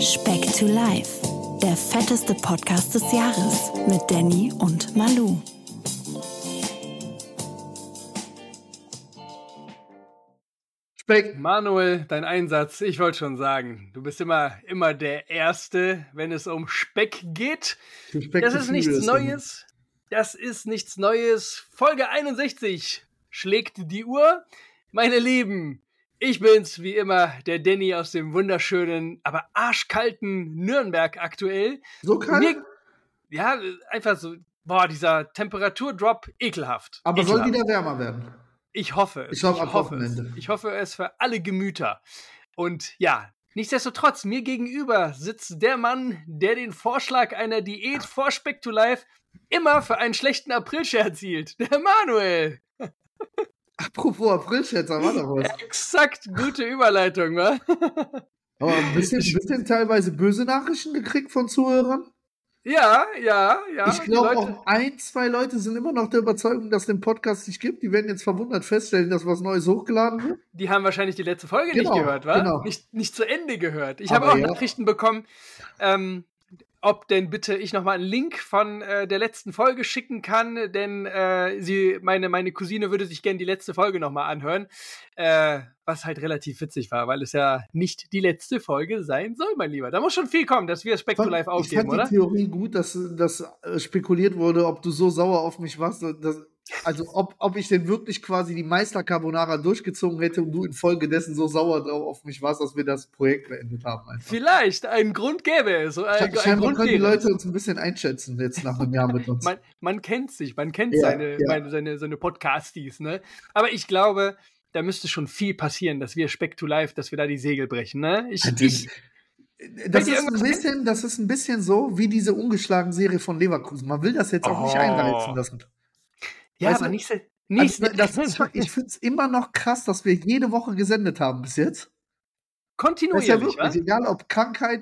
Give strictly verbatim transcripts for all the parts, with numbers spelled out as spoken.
Speck to Life, der fetteste Podcast des Jahres mit Danny und Malou. Speck. Manuel, dein Einsatz, ich wollte schon sagen, du bist immer, immer der Erste, wenn es um Speck geht. Speck das ist nichts Neues. Das ist nichts Neues. Folge einundsechzig schlägt die Uhr. Meine Lieben, ich bin's, wie immer, der Danny aus dem wunderschönen, aber arschkalten Nürnberg aktuell. So kalt? Mir, ja, einfach so, boah, dieser Temperaturdrop, ekelhaft. Aber ekelhaft. soll wieder wärmer werden. Ich hoffe es. Ich, glaub, ich ab hoffe Wochenende. es. Ich hoffe es für alle Gemüter. Und ja, nichtsdestotrotz, mir gegenüber sitzt der Mann, der den Vorschlag einer Diät vor Speck to Life immer für einen schlechten Aprilscherz hielt. Der Manuel. Apropos Aprilscherz, da war doch was. Exakt, gute Überleitung, wa? Aber ein bisschen, ein bisschen teilweise böse Nachrichten gekriegt von Zuhörern. Ja, ja, ja. Ich glaube, auch ein, zwei Leute sind immer noch der Überzeugung, dass es den Podcast nicht gibt. Die werden jetzt verwundert feststellen, dass was Neues hochgeladen wird. Die haben wahrscheinlich die letzte Folge genau, nicht gehört, wa? Genau. Nicht, nicht zu Ende gehört. Ich habe auch ja. Nachrichten bekommen, ähm, ob denn bitte ich nochmal einen Link von äh, der letzten Folge schicken kann, denn äh, sie, meine, meine Cousine würde sich gerne die letzte Folge nochmal anhören, äh, was halt relativ witzig war, weil es ja nicht die letzte Folge sein soll, mein Lieber. Da muss schon viel kommen, dass wir Speck to Life aufgeben, oder? Ich fand die Theorie gut, dass, dass äh, spekuliert wurde, ob du so sauer auf mich warst, dass, also ob, ob ich denn wirklich quasi die Meister Carbonara durchgezogen hätte und du infolgedessen so sauer drauf auf mich warst, dass wir das Projekt beendet haben. Einfach. Vielleicht, einen Grund gäbe es. So ein, Sch- Scheinbar können die Leute uns ein bisschen einschätzen jetzt nach einem Jahr mit uns. man, man kennt sich, man kennt ja, seine, ja. Meine, seine, seine Podcasties, ne? Aber ich glaube, da müsste schon viel passieren, dass wir Speck to Life, dass wir da die Segel brechen, ne? Ich, ich, das, ist ein bisschen, das ist ein bisschen so wie diese ungeschlagen Serie von Leverkusen. Man will das jetzt auch oh. nicht einreizen lassen. Ja, weißt aber du? nicht, nicht also, das ist, ich finde es immer noch krass, dass wir jede Woche gesendet haben bis jetzt. Kontinuierlich, das ist ja wirklich, egal ob Krankheit,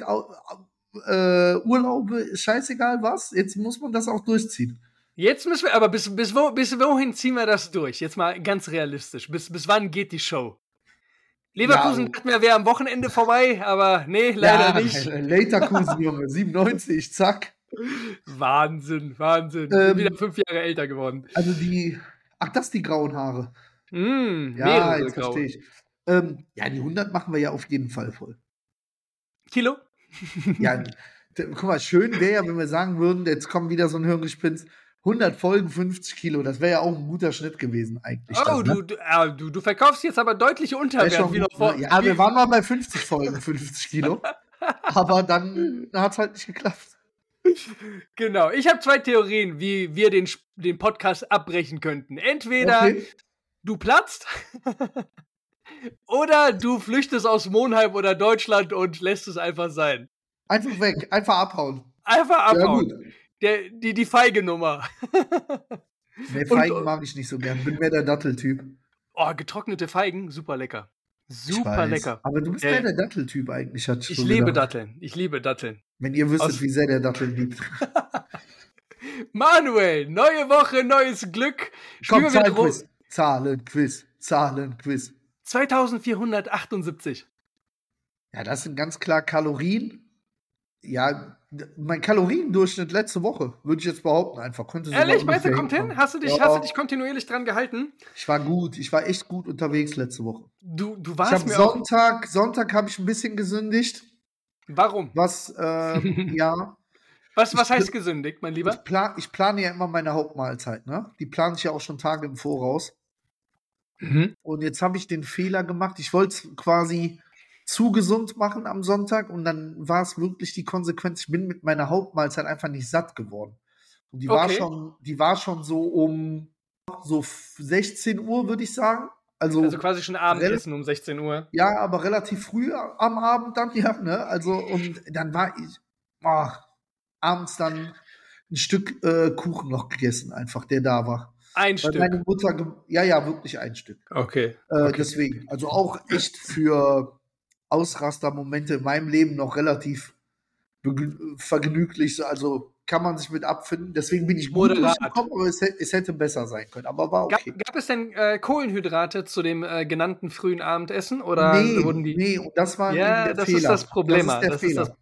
äh, Urlaube, scheißegal was, jetzt muss man das auch durchziehen. Jetzt müssen wir, aber bis, bis, wo, bis wohin ziehen wir das durch? Jetzt mal ganz realistisch. Bis, bis wann geht die Show? Leverkusen ja, dachten wir, wäre am Wochenende vorbei, aber nee, leider ja, nicht. Leverkusen, Junge, siebenundneunzig, zack. Wahnsinn, Wahnsinn. Ähm, Bin wieder fünf Jahre älter geworden. Also die, ach, das die grauen Haare. Mm, ja, jetzt verstehe ich. Ähm, ja, die hundert machen wir ja auf jeden Fall voll. Kilo? Ja, d- guck mal, schön wäre ja, wenn wir sagen würden, jetzt kommt wieder so ein Hirngespinst, hundert Folgen, fünfzig Kilo, das wäre ja auch ein guter Schnitt gewesen eigentlich. Oh, dann, ne? du, du, äh, du, du verkaufst jetzt aber deutliche Unterwert. Wie noch vor, ja, wir waren mal bei fünfzig Folgen, fünfzig Kilo, aber dann hat es halt nicht geklappt. Genau, ich habe zwei Theorien, wie wir den, den Podcast abbrechen könnten. Entweder okay. du platzt oder du flüchtest aus Monheim oder Deutschland und lässt es einfach sein. Einfach weg, einfach abhauen. Einfach abhauen. Ja, Der, die, die Feige-Nummer. Nee, Feigen mag ich nicht so gern. Bin mehr der Datteltyp. Oh, getrocknete Feigen, super lecker. Super lecker. Aber du bist äh, mehr der Datteltyp eigentlich. Hat ich liebe gedacht. Datteln. Ich liebe Datteln. Wenn ihr wüsstet, Aus wie sehr der Datteln liebt. Manuel, neue Woche, neues Glück. Komm, Zahlenquiz. Zahlenquiz. Zahlenquiz. zweitausendvierhundertachtundsiebzig. Ja, das sind ganz klar Kalorien. Ja, mein Kaloriendurchschnitt letzte Woche, würde ich jetzt behaupten, einfach. Könnte Ehrlich, meinst du, kommt hin? Hast du, dich, ja. hast du dich kontinuierlich dran gehalten? Ich war gut, ich war echt gut unterwegs letzte Woche. Du, du warst ich hab mir Sonntag, auch Sonntag habe ich ein bisschen gesündigt. Warum? Was, äh, ja. Was, was heißt gesündigt, mein Lieber? Ich, plan, ich plane ja immer meine Hauptmahlzeit, ne? Die plane ich ja auch schon Tage im Voraus. Mhm. Und jetzt habe ich den Fehler gemacht, ich wollte es quasi zu gesund machen am Sonntag und dann war es wirklich die Konsequenz, ich bin mit meiner Hauptmahlzeit einfach nicht satt geworden. Und die, okay. war, schon, die war schon so um so sechzehn Uhr, würde ich sagen. Also, also quasi schon Abendessen um sechzehn Uhr. Ja, aber relativ früh am Abend dann, ja, ne? Also, und dann war ich oh, abends dann ein Stück äh, Kuchen noch gegessen, einfach, der da war. Ein Weil Stück? Meine Mutter, ja, ja, wirklich ein Stück. Okay. Äh, okay. Deswegen, also auch echt für Ausrastermomente in meinem Leben noch relativ vergnüglich, also kann man sich mit abfinden. Deswegen bin ich gut durchgekommen, aber es, es hätte besser sein können. Aber war okay. Gab, gab es denn äh, Kohlenhydrate zu dem äh, genannten frühen Abendessen? Oder nee, wurden die nee, und das war ja, der das Fehler. Ist das Problem. Das ist der das Fehler. Ist das,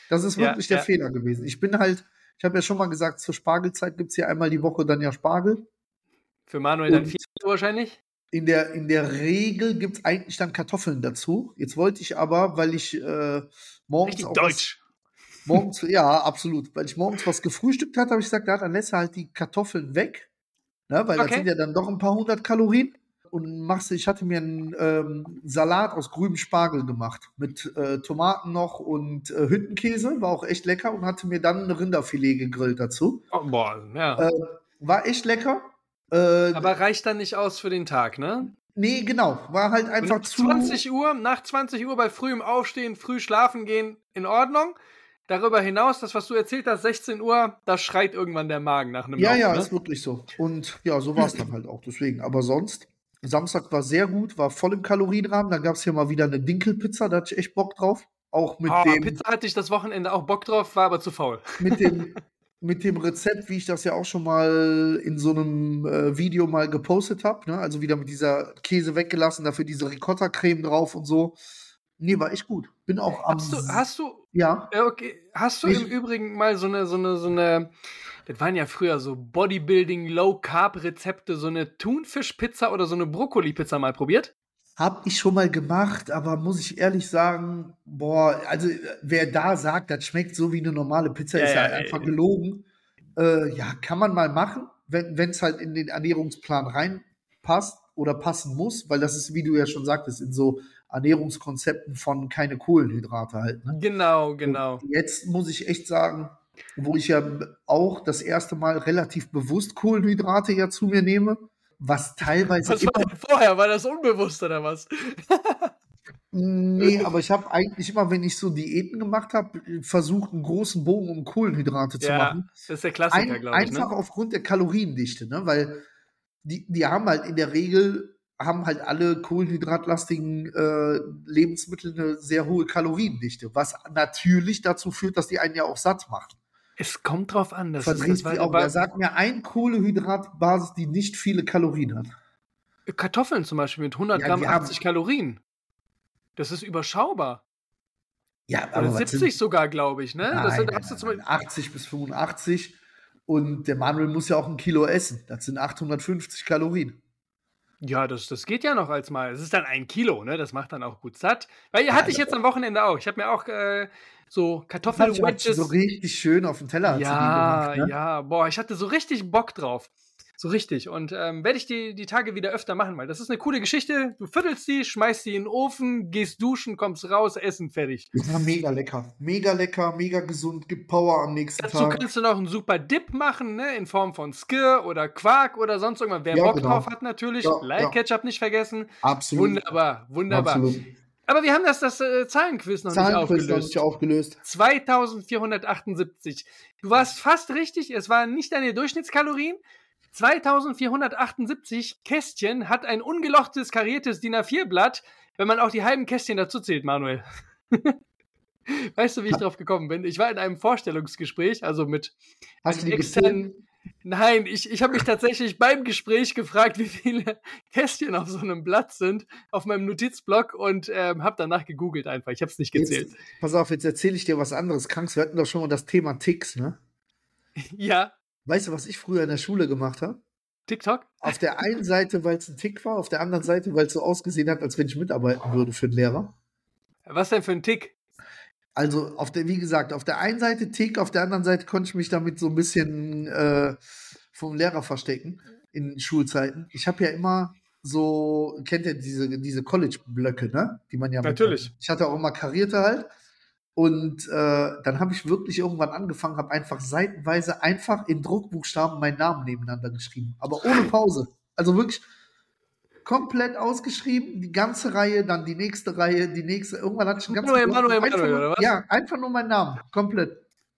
Das ist wirklich ja, der ja. Fehler gewesen. Ich bin halt, ich habe ja schon mal gesagt, zur Spargelzeit gibt es hier einmal die Woche dann ja Spargel. Für Manuel dann vier wahrscheinlich? In der, in der Regel gibt es eigentlich dann Kartoffeln dazu. Jetzt wollte ich aber, weil ich äh, morgens Richtig auch deutsch. Was, morgens, ja, absolut. Weil ich morgens was gefrühstückt hatte, habe ich gesagt, ja, dann lässt du halt die Kartoffeln weg. Ne, weil okay. Das sind ja dann doch ein paar hundert Kalorien. Und machst, ich hatte mir einen ähm, Salat aus grünem Spargel gemacht. Mit äh, Tomaten noch und äh, Hüttenkäse. War auch echt lecker. Und hatte mir dann ein Rinderfilet gegrillt dazu. Oh, boah, ja. Äh, war echt lecker. Äh, Aber reicht dann nicht aus für den Tag, ne? Nee, genau. War halt einfach zu... zwanzig Uhr, nach zwanzig Uhr bei frühem Aufstehen, früh schlafen gehen, in Ordnung. Darüber hinaus, das, was du erzählt hast, sechzehn Uhr, da schreit irgendwann der Magen nach einem Ja, Lauf, ja, ne? Ist wirklich so. Und ja, so war es dann halt auch. Deswegen. Aber sonst, Samstag war sehr gut, war voll im Kalorienrahmen. Da gab es hier mal wieder eine Dinkelpizza, da hatte ich echt Bock drauf. Auch mit oh, dem... Pizza hatte ich das Wochenende auch Bock drauf, war aber zu faul. Mit dem... Mit dem Rezept, wie ich das ja auch schon mal in so einem äh, Video mal gepostet habe, ne? Also wieder mit dieser Käse weggelassen, dafür diese Ricotta-Creme drauf und so. Nee, war echt gut. Bin auch am... Hast du, hast du, ja? Okay, hast du ich, im Übrigen mal so eine, so eine, so eine, das waren ja früher so Bodybuilding, Low-Carb-Rezepte, so eine Thunfischpizza oder so eine Brokkoli-Pizza mal probiert? Hab ich schon mal gemacht, aber muss ich ehrlich sagen, boah, also wer da sagt, das schmeckt so wie eine normale Pizza, ja, ist ja, ja einfach gelogen. Äh, ja, kann man mal machen, wenn es halt in den Ernährungsplan reinpasst oder passen muss, weil das ist, wie du ja schon sagtest, in so Ernährungskonzepten von keine Kohlenhydrate halt. Ne? Genau, genau. Und jetzt muss ich echt sagen, wo ich ja auch das erste Mal relativ bewusst Kohlenhydrate ja zu mir nehme, was teilweise was war denn vorher? War das unbewusst oder was? Nee, aber ich habe eigentlich immer, wenn ich so Diäten gemacht habe, versucht, einen großen Bogen um Kohlenhydrate zu ja, machen. Das ist der Klassiker, Ein, glaube ich. Einfach ne? aufgrund der Kaloriendichte, ne? Weil die, die haben halt in der Regel, haben halt alle kohlenhydratlastigen äh, Lebensmittel eine sehr hohe Kaloriendichte, was natürlich dazu führt, dass die einen ja auch satt machen. Es kommt drauf an. Das Verdrehst ist, das die auch. Er sagt mir ein Kohlenhydratbasis, die nicht viele Kalorien hat. Kartoffeln zum Beispiel mit hundert Ja, Gramm die achtzig haben- Kalorien. Das ist überschaubar. Ja, Oder aber was siebzig sind- sogar, glaube ich. Ne? Nein, das sind, nein, hast du nein, zum nein, achtzig bis fünfundachtzig. Und der Manuel muss ja auch ein Kilo essen. Das sind achthundertfünfzig Kalorien. Ja, das, das geht ja noch als mal. Es ist dann ein Kilo, ne? Das macht dann auch gut satt. Weil ja, hatte ich jetzt am Wochenende auch. Ich habe mir auch äh, so Kartoffelwedges. So richtig schön auf dem Teller hat ja, sie die gemacht, ne? ja. Boah, ich hatte so richtig Bock drauf. So richtig. Und ähm, werde ich die, die Tage wieder öfter machen, weil das ist eine coole Geschichte. Du viertelst die, schmeißt die in den Ofen, gehst duschen, kommst raus, essen, fertig. Ja, mega lecker. Mega lecker, mega gesund, gibt Power am nächsten Dazu Tag. kannst du noch einen super Dip machen, ne? In Form von Skir oder Quark oder sonst irgendwas. Wer Ja, Bock genau. drauf hat natürlich. Ja, Light ja. Ketchup nicht vergessen. Absolut. Wunderbar, wunderbar. Absolut. Aber wir haben das, das äh, Zahlenquiz noch Zahlenquiz nicht noch aufgelöst. nicht aufgelöst. zweitausendvierhundertachtundsiebzig. Du warst fast richtig. Es waren nicht deine Durchschnittskalorien. zweitausendvierhundertachtundsiebzig Kästchen hat ein ungelochtes, kariertes D I N A vier Blatt, wenn man auch die halben Kästchen dazu zählt, Manuel. Weißt du, wie ich drauf gekommen bin? Ich war in einem Vorstellungsgespräch, also mit Hast du die externen... Nein, ich, ich habe mich tatsächlich beim Gespräch gefragt, wie viele Kästchen auf so einem Blatt sind, auf meinem Notizblock und ähm, habe danach gegoogelt einfach. Ich habe es nicht gezählt. Jetzt, pass auf, jetzt erzähle ich dir was anderes Krankes. Wir hatten doch schon mal das Thema Ticks, ne? Ja. Weißt du, was ich früher in der Schule gemacht habe? TikTok? Auf der einen Seite, weil es ein Tick war, auf der anderen Seite, weil es so ausgesehen hat, als wenn ich mitarbeiten würde für den Lehrer. Was denn für ein Tick? Also, auf der, wie gesagt, auf der einen Seite Tick, auf der anderen Seite konnte ich mich damit so ein bisschen äh, vom Lehrer verstecken in Schulzeiten. Ich habe ja immer so, kennt ihr diese, diese College-Blöcke, ne? Die man ja Natürlich. Mit, ich hatte auch immer karierte halt. Und äh, dann habe ich wirklich irgendwann angefangen, habe einfach seitenweise einfach in Druckbuchstaben meinen Namen nebeneinander geschrieben. Aber ohne Pause. Also wirklich komplett ausgeschrieben, die ganze Reihe, dann die nächste Reihe, die nächste. Irgendwann hatte ich einen ganzen Manuel, Block, Manuel, einfach Manuel, nur, oder was? Ja, einfach nur meinen Namen. Komplett.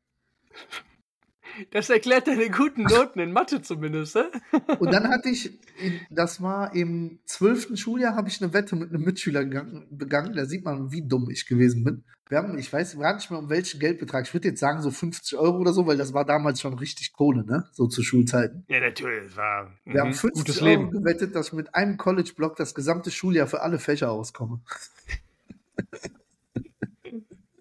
Das erklärt deine guten Noten in Mathe zumindest, ne? Und dann hatte ich, in, das war im zwölften Schuljahr, habe ich eine Wette mit einem Mitschüler gegangen, begangen. Da sieht man, wie dumm ich gewesen bin. Wir haben, ich weiß gar nicht mehr, um welchen Geldbetrag. Ich würde jetzt sagen, so fünfzig Euro oder so, weil das war damals schon richtig Kohle, ne? So zu Schulzeiten. Ja, natürlich. Das war Wir haben mhm, fünfzig gutes Euro Leben. gewettet, dass ich mit einem College-Block das gesamte Schuljahr für alle Fächer auskomme.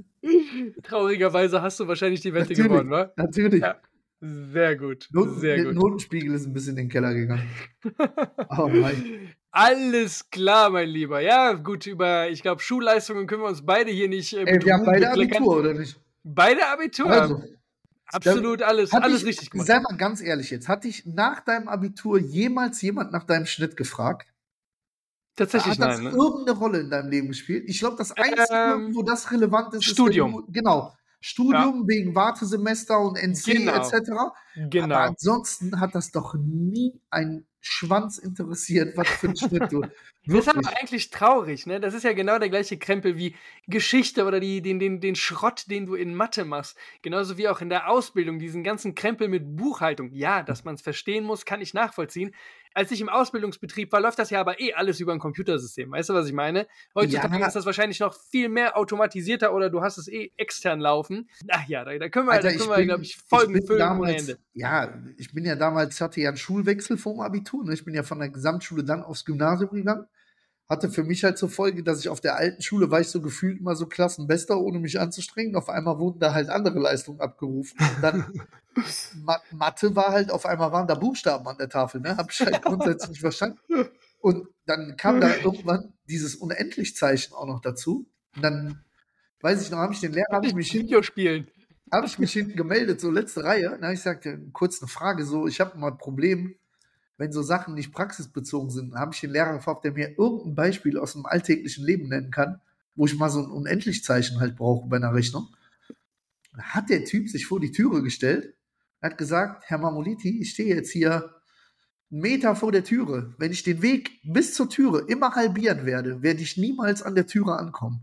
Traurigerweise hast du wahrscheinlich die Wette natürlich, gewonnen, wa? Natürlich. Ja. Sehr gut, Not, sehr der gut. Notenspiegel ist ein bisschen in den Keller gegangen. Oh mein. Alles klar, mein Lieber. Ja, gut, über, ich glaube, Schulleistungen können wir uns beide hier nicht äh, Ey, wir haben beide bekleckern. Abitur, oder nicht? Beide Abitur. Also, absolut alles, alles ich, richtig gemacht. Sei mal ganz ehrlich jetzt, hat dich nach deinem Abitur jemals jemand nach deinem Schnitt gefragt? Tatsächlich hat das nein. Ne? irgendeine Rolle in deinem Leben gespielt? Ich glaube, das Einzige, Ähm, wo das relevant ist, Studium. ist, wenn du, genau, Studium ja. wegen Wartesemester und N C genau. et cetera. Genau. Aber ansonsten hat das doch nie ein Schwanz interessiert, was für ein Schnitt du. Das ist aber eigentlich traurig, ne? Das ist ja genau der gleiche Krempel wie Geschichte oder die, den, den, den Schrott, den du in Mathe machst. Genauso wie auch in der Ausbildung, diesen ganzen Krempel mit Buchhaltung. Ja, dass man es verstehen muss, kann ich nachvollziehen. Als ich im Ausbildungsbetrieb war, läuft das ja aber eh alles über ein Computersystem. Weißt du, was ich meine? Heutzutage ja. ist das wahrscheinlich noch viel mehr automatisierter oder du hast es eh extern laufen. Ach ja, da, da können wir, Alter, da können wir, glaube ich, Folgen ich füllen damals, ohne Ende. Ja, ich bin ja damals, hatte ja einen Schulwechsel vorm Abitur. Ne? Ich bin ja von der Gesamtschule dann aufs Gymnasium gegangen. Hatte für mich halt zur Folge, dass ich auf der alten Schule war ich so gefühlt immer so Klassenbester, ohne mich anzustrengen. Auf einmal wurden da halt andere Leistungen abgerufen. Und dann Ma- Mathe war halt, auf einmal waren da Buchstaben an der Tafel, ne? Hab ich halt grundsätzlich nicht verstanden. Und dann kam da irgendwann dieses Unendlich-Zeichen auch noch dazu. Und dann, weiß ich noch, habe ich den Lehrer, habe ich mich hinten, habe ich mich hinten gemeldet, so letzte Reihe. Und dann habe ich gesagt, kurz eine Frage, so, ich habe mal ein Problem, wenn so Sachen nicht praxisbezogen sind, habe ich den Lehrer gefragt, der mir irgendein Beispiel aus dem alltäglichen Leben nennen kann, wo ich mal so ein Unendlich-Zeichen halt brauche bei einer Rechnung. Da hat der Typ sich vor die Türe gestellt, hat gesagt, Herr Mamoliti, ich stehe jetzt hier einen Meter vor der Türe. Wenn ich den Weg bis zur Türe immer halbieren werde, werde ich niemals an der Türe ankommen.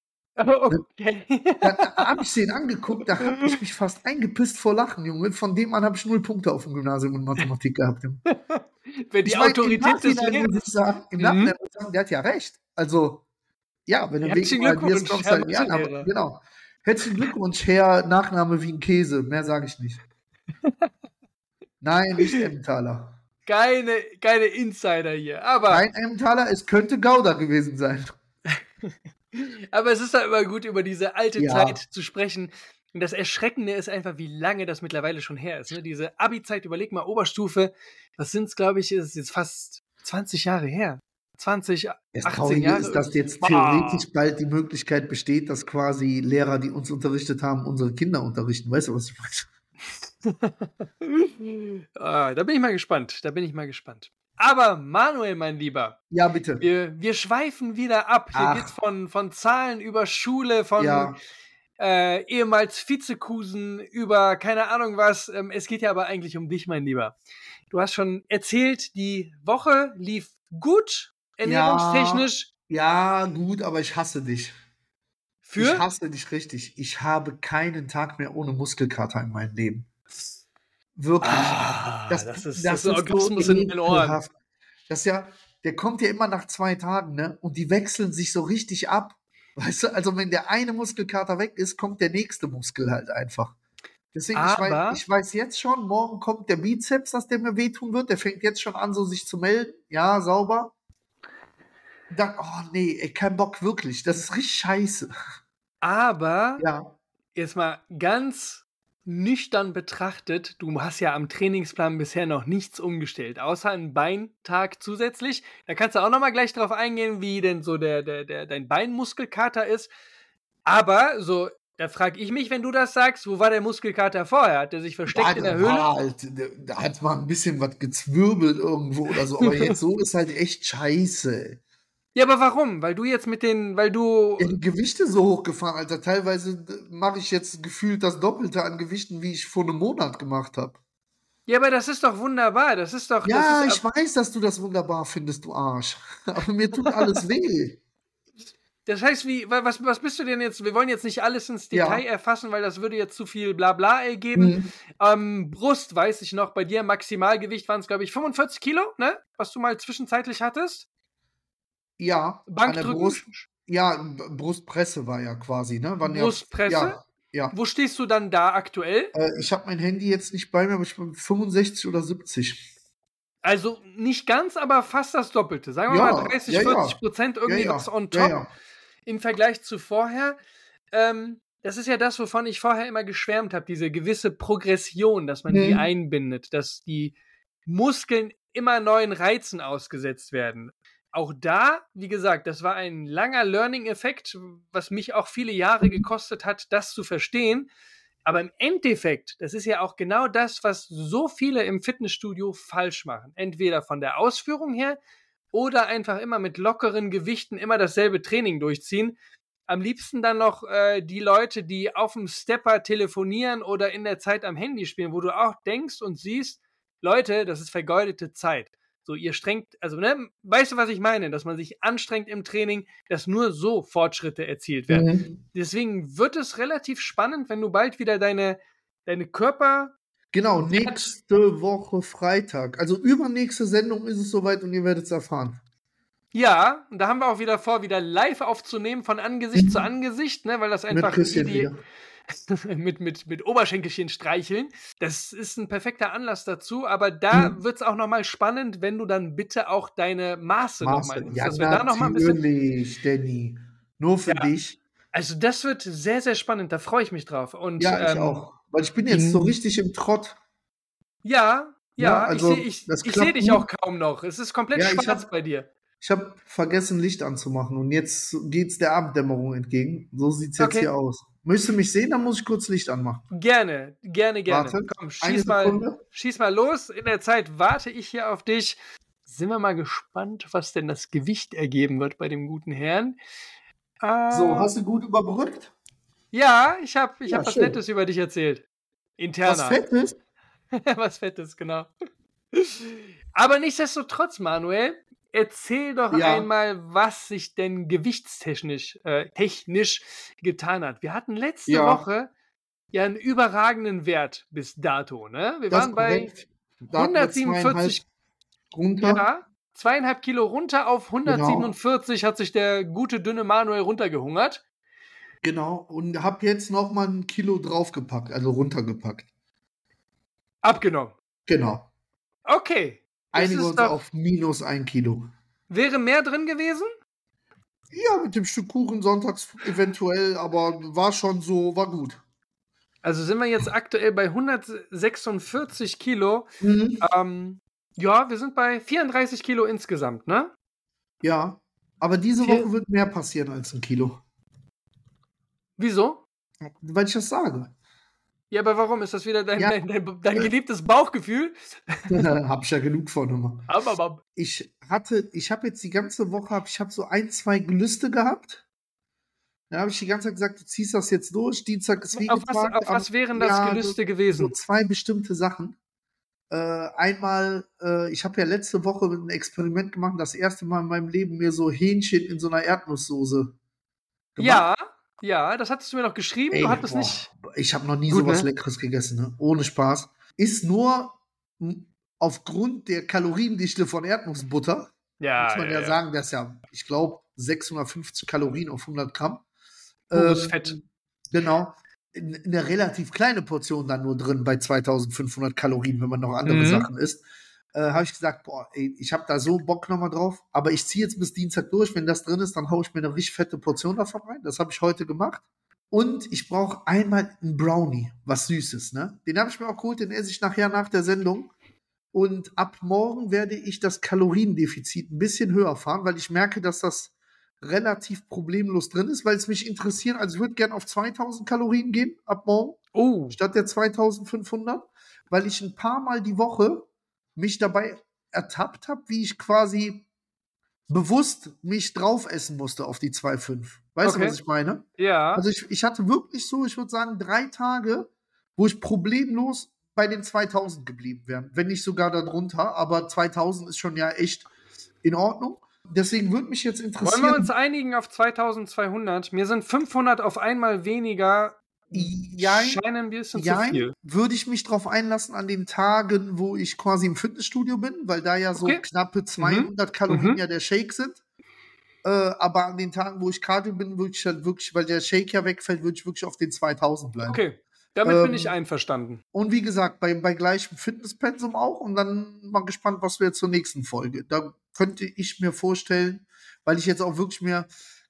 Okay. Dann habe ich den angeguckt, da habe ich mich fast eingepisst vor Lachen, Junge. Von dem an habe ich null Punkte auf dem Gymnasium in Mathematik gehabt. Wenn die ich mein, Autorität des Lebens... Muss ich sagen, Im Nachhinein muss ich sagen, der hat ja recht. Also, ja, wenn du Herzlichen Glückwunsch, kommst, halt, ja, aber, genau. Herzlichen Glückwunsch, Herr Nachname wie ein Käse. Mehr sage ich nicht. Nein, nicht Emmentaler. Keine, keine Insider hier. Aber Kein Emmentaler, es könnte Gouda gewesen sein. Aber es ist ja immer gut, über diese alte ja. Zeit zu sprechen. Und das Erschreckende ist einfach, wie lange das mittlerweile schon her ist. Ne? Diese Abi-Zeit, überleg mal, Oberstufe, das sind es, glaube ich, ist jetzt fast zwanzig Jahre her. zwanzig, das achtzehn Jahre. Ist, dass jetzt theoretisch bald die Möglichkeit besteht, dass quasi Lehrer, die uns unterrichtet haben, unsere Kinder unterrichten. Weißt du, was ich meine? ah, da bin ich mal gespannt. Da bin ich mal gespannt. Aber Manuel, mein Lieber. Ja, bitte. Wir, wir schweifen wieder ab. Hier geht es von, von Zahlen über Schule, von ja. äh, ehemals Vizekusen über keine Ahnung was. Ähm, es geht ja aber eigentlich um dich, mein Lieber. Du hast schon erzählt, die Woche lief gut, ernährungstechnisch. Ja, ja, gut, aber ich hasse dich. Für? Ich hasse dich richtig. Ich habe keinen Tag mehr ohne Muskelkater in meinem Leben. Wirklich. Ah, das, das ist, das das ist Orgasmus in den Ohren. Das ist ja, der kommt ja immer nach zwei Tagen, ne? Und die wechseln sich so richtig ab. Weißt du, also wenn der eine Muskelkater weg ist, kommt der nächste Muskel halt einfach. Deswegen, ich weiß, ich weiß jetzt schon, morgen kommt der Bizeps, dass der mir wehtun wird. Der fängt jetzt schon an, so sich zu melden. Ja, sauber. Dann, oh nee, ey, kein Bock, wirklich. Das ist richtig scheiße. Aber, ja. jetzt mal ganz nüchtern betrachtet, du hast ja am Trainingsplan bisher noch nichts umgestellt, außer einen Beintag zusätzlich. Da kannst du auch nochmal gleich drauf eingehen, wie denn so der, der, der, dein Beinmuskelkater ist. Aber so, da frage ich mich, wenn du das sagst, wo war der Muskelkater vorher? Hat der sich versteckt ja, in der Höhle? Halt, da hat mal ein bisschen was gezwirbelt irgendwo oder so, aber jetzt so ist halt echt scheiße. Ja, aber warum? Weil du jetzt mit den, weil du... Ja, die Gewichte so hochgefahren, Alter. Teilweise mache ich jetzt gefühlt das Doppelte an Gewichten, wie ich vor einem Monat gemacht habe. Ja, aber das ist doch wunderbar. Das ist doch... Ja, das ist ich weiß, dass du das wunderbar findest, du Arsch. Aber mir tut alles weh. Das heißt, wie, was, was bist du denn jetzt? Wir wollen jetzt nicht alles ins Detail ja. erfassen, weil das würde jetzt zu viel Blabla ergeben. Mhm. Ähm, Brust, weiß ich noch, bei dir Maximalgewicht waren es, glaube ich, fünfundvierzig Kilo, ne? Was du mal zwischenzeitlich hattest. Ja, Bankdrücken? An der Brust, ja, Brustpresse war ja quasi, ne? Waren Brustpresse? Ja, ja. Wo stehst du dann da aktuell? Äh, ich habe mein Handy jetzt nicht bei mir, aber ich bin fünfundsechzig oder siebzig. Also nicht ganz, aber fast das Doppelte. Sagen wir ja, mal dreißig, ja, vierzig Prozent irgendwie ja, ja. was on top ja, ja. im Vergleich zu vorher. Ähm, das ist ja das, wovon ich vorher immer geschwärmt habe, diese gewisse Progression, dass man Mhm. die einbindet, dass die Muskeln immer neuen Reizen ausgesetzt werden. Auch da, wie gesagt, das war ein langer Learning-Effekt, was mich auch viele Jahre gekostet hat, das zu verstehen. Aber im Endeffekt, das ist ja auch genau das, was so viele im Fitnessstudio falsch machen. Entweder von der Ausführung her oder einfach immer mit lockeren Gewichten immer dasselbe Training durchziehen. Am liebsten dann noch äh, die Leute, die auf dem Stepper telefonieren oder in der Zeit am Handy spielen, wo du auch denkst und siehst, Leute, das ist vergeudete Zeit. So, ihr strengt, also, ne, weißt du, was ich meine? Dass man sich anstrengt im Training, dass nur so Fortschritte erzielt werden. Mhm. Deswegen wird es relativ spannend, wenn du bald wieder deine, deine Körper... Genau, nächste Woche Freitag. Also übernächste Sendung ist es soweit und ihr werdet es erfahren. Ja, und da haben wir auch wieder vor, wieder live aufzunehmen, von Angesicht mhm. zu Angesicht, ne, weil das einfach mit hier die... mit, mit, mit Oberschenkelchen streicheln. Das ist ein perfekter Anlass dazu, aber da hm. wird es auch nochmal spannend, wenn du dann bitte auch deine Maße, Maße. nochmal nimmst. Ja, dass wir da noch mal ein bisschen... natürlich, Danny. Nur für ja. dich. Also das wird sehr, sehr spannend, da freue ich mich drauf. Und, ja, ich ähm, auch, weil ich bin jetzt so richtig im Trott. Ja, ja, ja also ich sehe ich, ich seh dich auch kaum noch. Es ist komplett ja, schwarz hab, bei dir. Ich habe vergessen, Licht anzumachen und jetzt geht es der Abenddämmerung entgegen. So sieht es jetzt okay. hier aus. Möchtest du mich sehen, dann muss ich kurz Licht anmachen. Gerne, gerne, gerne. Warte, komm, schieß mal, schieß mal los. In der Zeit warte ich hier auf dich. Sind wir mal gespannt, was denn das Gewicht ergeben wird bei dem guten Herrn. Äh, so, hast du gut überbrückt? Ja, ich habe ich ja, hab was Nettes über dich erzählt. Interner. Was Fettes? was Fettes, genau. Aber nichtsdestotrotz, Manuel, erzähl doch ja. einmal, was sich denn gewichtstechnisch äh, technisch getan hat. Wir hatten letzte ja. Woche ja einen überragenden Wert bis dato, ne? Wir das waren bei hundertsiebenundvierzig runter. Ja, zweieinhalb Kilo runter auf hundertsiebenundvierzig genau. Hat sich der gute, dünne Manuel runtergehungert. Genau, und hab jetzt noch mal ein Kilo draufgepackt, also runtergepackt. Abgenommen. Genau. Okay. Einigen uns auf minus ein Kilo. Wäre mehr drin gewesen? Ja, mit dem Stück Kuchen sonntags eventuell, aber war schon so, war gut. Also sind wir jetzt aktuell bei hundertsechsundvierzig Kilo. Mhm. Ähm, ja, wir sind bei vierunddreißig Kilo insgesamt, ne? Ja, aber diese Vier- Woche wird mehr passieren als ein Kilo. Wieso? Weil ich das sage. Ja, aber warum? Ist das wieder dein, ja. dein, dein, dein geliebtes Bauchgefühl? Hab ich ja genug von immer. Aber, aber. Ich hatte, ich habe jetzt die ganze Woche, ich habe so ein, zwei Gelüste gehabt. Da habe ich die ganze Zeit gesagt, du ziehst das jetzt durch. Dienstag ist Auf was, auf was wären das ja, Gelüste so, gewesen? So zwei bestimmte Sachen. Äh, einmal, äh, ich habe ja letzte Woche ein Experiment gemacht, das erste Mal in meinem Leben mir so Hähnchen in so einer Erdnusssoße gemacht. Ja. Ja, das hattest du mir noch geschrieben. Ey, du hattest boah, nicht. Ich habe noch nie Gut, sowas ne? Leckeres gegessen, ne? Ohne Spaß. Ist nur m- aufgrund der Kaloriendichte von Erdnussbutter, Ja, muss man ja, ja, sagen, das ist ja, ich glaube, sechshundertfünfzig Kalorien auf hundert Gramm. Pures Ähm, Fett. Genau. In, eine relativ kleine Portion dann nur drin bei zweitausendfünfhundert Kalorien, wenn man noch andere Mhm. Sachen isst. Äh, habe ich gesagt, boah, ey, ich habe da so Bock nochmal drauf, aber ich ziehe jetzt bis Dienstag durch. Wenn das drin ist, dann haue ich mir eine richtig fette Portion davon rein. Das habe ich heute gemacht. Und ich brauche einmal einen Brownie, was Süßes, ne? Den habe ich mir auch geholt, den esse ich nachher nach der Sendung. Und ab morgen werde ich das Kaloriendefizit ein bisschen höher fahren, weil ich merke, dass das relativ problemlos drin ist, weil es mich interessiert. Also ich würde gerne auf zweitausend Kalorien gehen ab morgen, Oh. statt der zweitausendfünfhundert, weil ich ein paar Mal die Woche mich dabei ertappt habe, wie ich quasi bewusst mich drauf essen musste auf die zwei Komma fünf. Weißt Okay. du, was ich meine? Ja. Also ich, ich hatte wirklich so, ich würde sagen, drei Tage, wo ich problemlos bei den zweitausend geblieben wäre. Wenn nicht sogar darunter, aber zweitausend ist schon ja echt in Ordnung. Deswegen würde mich jetzt interessieren. Wollen wir uns einigen auf zweitausendzweihundert? Mir sind fünfhundert auf einmal weniger. Jein, scheinen ein bisschen jein, zu viel. Würde ich mich drauf einlassen an den Tagen, wo ich quasi im Fitnessstudio bin, weil da ja so Okay. knappe zweihundert Kalorien Mhm. ja der Shake sind. Äh, aber an den Tagen, wo ich Cardio bin, würde ich halt wirklich, weil der Shake ja wegfällt, würde ich wirklich auf den zweitausend bleiben. Okay, damit Ähm, bin ich einverstanden. Und wie gesagt, bei, bei gleichem Fitnesspensum auch. Und dann mal gespannt, was wir zur nächsten Folge. Da könnte ich mir vorstellen, weil ich jetzt auch wirklich mir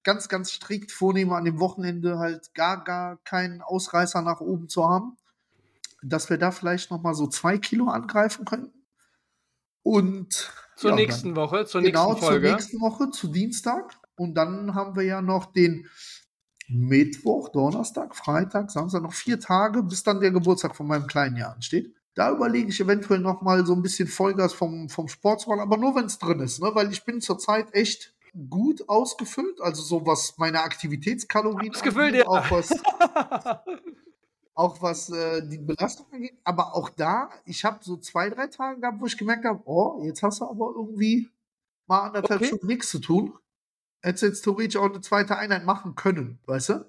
ganz, ganz strikt vornehme, an dem Wochenende halt gar, gar keinen Ausreißer nach oben zu haben, dass wir da vielleicht noch mal so zwei Kilo angreifen könnten. Und zur ja, nächsten dann, Woche, zur genau, nächsten Folge. Zur nächsten Woche, zu Dienstag. Und dann haben wir ja noch den Mittwoch, Donnerstag, Freitag, Samstag, noch vier Tage, bis dann der Geburtstag von meinem kleinen Jahr ansteht. Da überlege ich eventuell noch mal so ein bisschen Vollgas vom, vom Sport zu machen, aber nur, wenn es drin ist, ne? Weil ich bin zurzeit echt gut ausgefüllt, also so was meine Aktivitätskalorien ausgefüllt, angeht, ja. auch was, auch was äh, die Belastung angeht, aber auch da, ich habe so zwei, drei Tage gehabt, wo ich gemerkt habe, oh, jetzt hast du aber irgendwie mal anderthalb Okay. Stunden nichts zu tun. Hättest jetzt theoretisch auch eine zweite Einheit machen können, weißt du?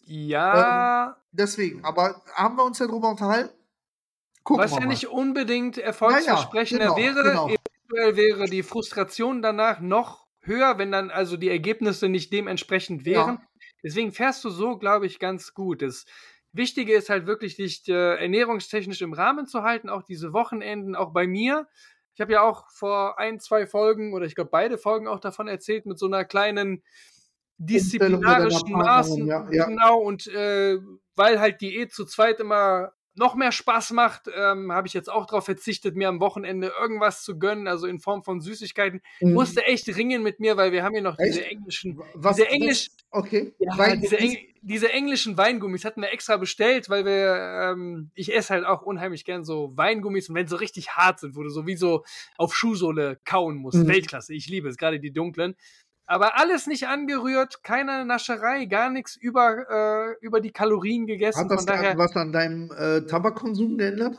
Ja. Ähm, deswegen, aber haben wir uns ja drüber unterhalten? Gucken was wir ja mal. nicht unbedingt erfolgsversprechender ja, ja, genau, wäre, genau. eventuell wäre die Frustration danach noch höher, wenn dann also die Ergebnisse nicht dementsprechend wären. Ja. Deswegen fährst du so, glaube ich, ganz gut. Das Wichtige ist halt wirklich, dich äh, ernährungstechnisch im Rahmen zu halten, auch diese Wochenenden, auch bei mir. Ich habe ja auch vor ein, zwei Folgen oder ich glaube beide Folgen auch davon erzählt, mit so einer kleinen disziplinarischen Maßen. Ja, ja. Genau, und äh, weil halt Diät zu zweit immer noch mehr Spaß macht, ähm, habe ich jetzt auch darauf verzichtet, mir am Wochenende irgendwas zu gönnen, also in Form von Süßigkeiten. Mhm. Musste echt ringen mit mir, weil wir haben hier noch Echt? diese englischen, Was, diese englisch, was, okay. ja, diese, Eng, diese englischen Weingummis hatten wir extra bestellt, weil wir, ähm, ich esse halt auch unheimlich gern so Weingummis und wenn sie so richtig hart sind, wo du sowieso auf Schuhsohle kauen musst. Mhm. Weltklasse, ich liebe es, gerade die dunklen. Aber alles nicht angerührt, keine Nascherei, gar nichts über, äh, über die Kalorien gegessen. Hat das Von daher, was an deinem äh, Tabakkonsum geändert?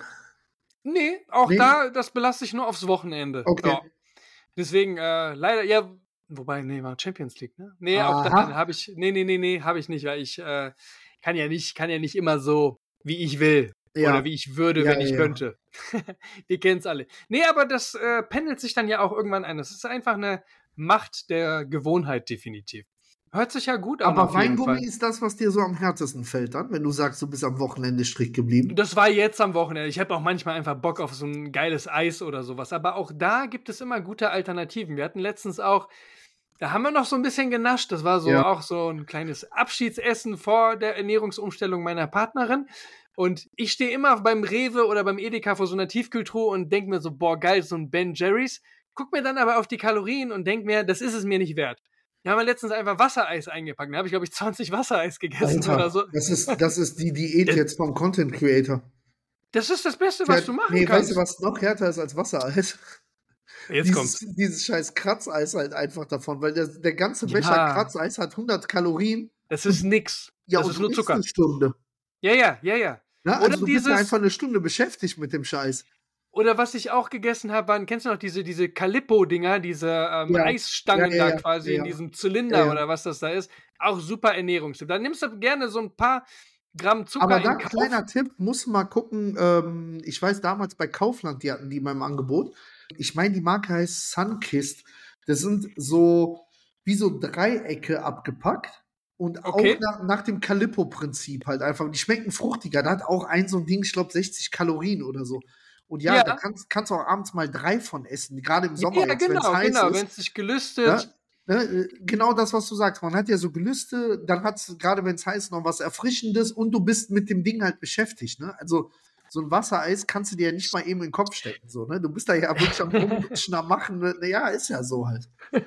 Nee, auch Nee? da, das belasse ich nur aufs Wochenende. Okay. Ja. Deswegen, äh, leider, ja, wobei, nee, war Champions League, ne? Nee, Aha. auch da habe ich, nee, nee, nee, nee, habe ich nicht, weil ich äh, kann ja nicht, kann ja nicht immer so, wie ich will. Ja. Oder wie ich würde, Ja, wenn ich ja. könnte. Ihr kennt's alle. Nee, aber das äh, pendelt sich dann ja auch irgendwann ein. Das ist einfach eine Macht der Gewohnheit, definitiv. Hört sich ja gut an. Aber auf jeden Weingummi Fall. ist das, was dir so am härtesten fällt dann, wenn du sagst, du bist am Wochenende strikt geblieben? Das war jetzt am Wochenende. Ich habe auch manchmal einfach Bock auf so ein geiles Eis oder sowas. Aber auch da gibt es immer gute Alternativen. Wir hatten letztens auch, da haben wir noch so ein bisschen genascht. Das war so Ja. auch so ein kleines Abschiedsessen vor der Ernährungsumstellung meiner Partnerin. Und ich stehe immer beim Rewe oder beim Edeka vor so einer Tiefkühltruhe und denke mir so, boah, geil, so ein Ben Jerry's. Guck mir dann aber auf die Kalorien und denk mir, das ist es mir nicht wert. Da haben wir letztens einfach Wassereis eingepackt. Da habe ich, glaube ich, zwanzig Wassereis gegessen Alter, oder so. das ist, das ist die Diät jetzt vom Content Creator. Das ist das Beste, was du machen nee, kannst. weißt du, was noch härter ist als Wassereis? Jetzt dieses, kommt's. Dieses scheiß Kratzeis halt einfach davon, weil der, der ganze Ja. Becher Kratzeis hat hundert Kalorien. Das ist nix. Ja, das und ist du nur isst Zucker. eine Stunde. Ja, ja, ja, ja. Na, Oder also du bist ja dieses- einfach eine Stunde beschäftigt mit dem Scheiß. Oder was ich auch gegessen habe, waren, kennst du noch diese, diese Calippo-Dinger, diese ähm, Ja. Eisstangen Ja, ja, da ja. quasi Ja, in ja. diesem Zylinder Ja, ja. oder was das da ist? Auch super Ernährungstipp. Dann nimmst du gerne so ein paar Gramm Zucker Aber in da, Kauf. kleiner Tipp, muss mal gucken, ähm, ich weiß damals bei Kaufland, die hatten die beim Angebot. Ich meine, die Marke heißt Sunkist. Das sind so, wie so Dreiecke abgepackt. Und Okay. auch nach, nach dem Calippo-Prinzip halt einfach. Die schmecken fruchtiger. Da hat auch ein so ein Ding, ich glaube, sechzig Kalorien oder so. Und ja, Ja. da kannst, kannst du auch abends mal drei von essen. Gerade im Sommer, Ja, jetzt, wenn es genau, heiß genau. ist. Wenn es dich gelüstet. Ne, äh, genau das, was du sagst. Man hat ja so Gelüste, dann hat es, gerade wenn es heiß, noch was Erfrischendes und du bist mit dem Ding halt beschäftigt. Ne? Also so ein Wassereis kannst du dir ja nicht mal eben in den Kopf stecken. So, ne? Du bist da ja wirklich am Rumlutschen, am Machen. Ne? Ja, ist ja so halt.